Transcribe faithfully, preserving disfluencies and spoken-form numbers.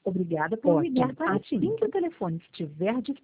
Obrigada por ligar Ótimo. para a TIM. Assim que o telefone estiver